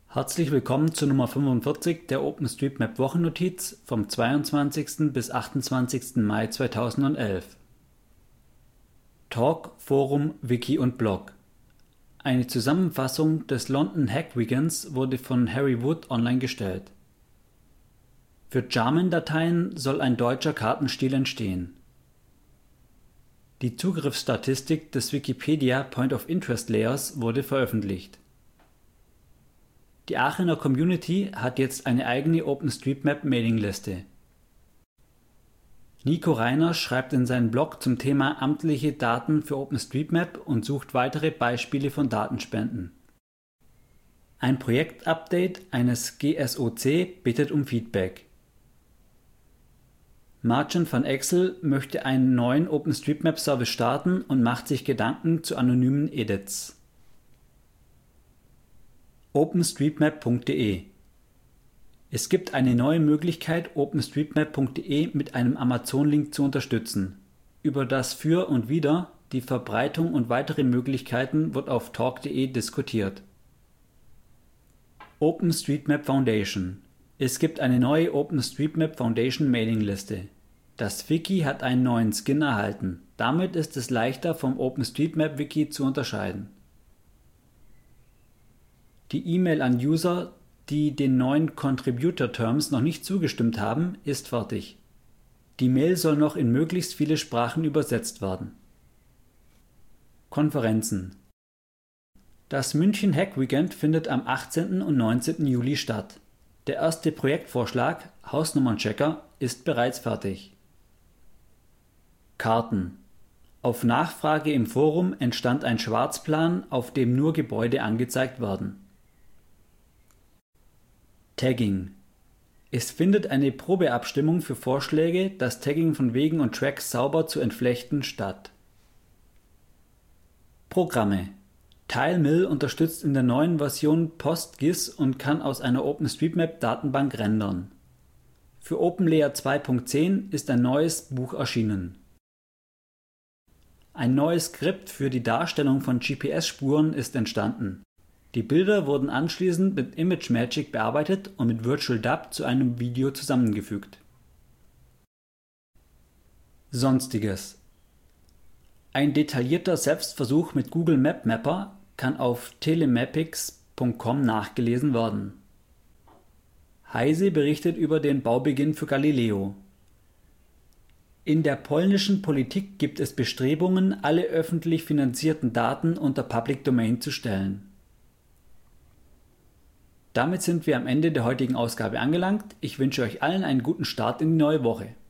Herzlich willkommen zur Nummer 45 der OpenStreetMap Wochennotiz vom 22. bis 28. Mai 2011. Talk, Forum, Wiki und Blog. Eine Zusammenfassung des London Hack Weekends wurde von Harry Wood online gestellt. Für Jarman-Dateien soll ein deutscher Kartenstil entstehen. Die Zugriffsstatistik des Wikipedia Point of Interest Layers wurde veröffentlicht. Die Aachener Community hat jetzt eine eigene OpenStreetMap-Mailingliste. Nico Reiner schreibt in seinem Blog zum Thema amtliche Daten für OpenStreetMap und sucht weitere Beispiele von Datenspenden. Ein Projektupdate eines GSOC bittet um Feedback. Marcin van Exel möchte einen neuen OpenStreetMap-Service starten und macht sich Gedanken zu anonymen Edits. OpenStreetMap.de. Es gibt eine neue Möglichkeit, OpenStreetMap.de mit einem Amazon-Link zu unterstützen. Über das Für und Wider, die Verbreitung und weitere Möglichkeiten wird auf talk.de diskutiert. OpenStreetMap Foundation. Es gibt eine neue OpenStreetMap Foundation Mailingliste. Das Wiki hat einen neuen Skin erhalten. Damit ist es leichter vom OpenStreetMap Wiki zu unterscheiden. Die E-Mail an User, die den neuen Contributor Terms noch nicht zugestimmt haben, ist fertig. Die Mail soll noch in möglichst viele Sprachen übersetzt werden. Konferenzen. Das München Hack Weekend findet am 18. und 19. Juli statt. Der erste Projektvorschlag, Hausnummernchecker, ist bereits fertig. Karten. Auf Nachfrage im Forum entstand ein Schwarzplan, auf dem nur Gebäude angezeigt werden. Tagging. Es findet eine Probeabstimmung für Vorschläge, das Tagging von Wegen und Tracks sauber zu entflechten, statt. Programme. TileMill unterstützt in der neuen Version PostGIS und kann aus einer OpenStreetMap-Datenbank rendern. Für OpenLayer 2.10 ist ein neues Buch erschienen. Ein neues Skript für die Darstellung von GPS-Spuren ist entstanden. Die Bilder wurden anschließend mit ImageMagick bearbeitet und mit Virtual Dub zu einem Video zusammengefügt. Sonstiges. Ein detaillierter Selbstversuch mit Google Map Mapper kann auf telemappix.com nachgelesen werden. Heise berichtet über den Baubeginn für Galileo. In der polnischen Politik gibt es Bestrebungen, alle öffentlich finanzierten Daten unter Public Domain zu stellen. Damit sind wir am Ende der heutigen Ausgabe angelangt. Ich wünsche euch allen einen guten Start in die neue Woche.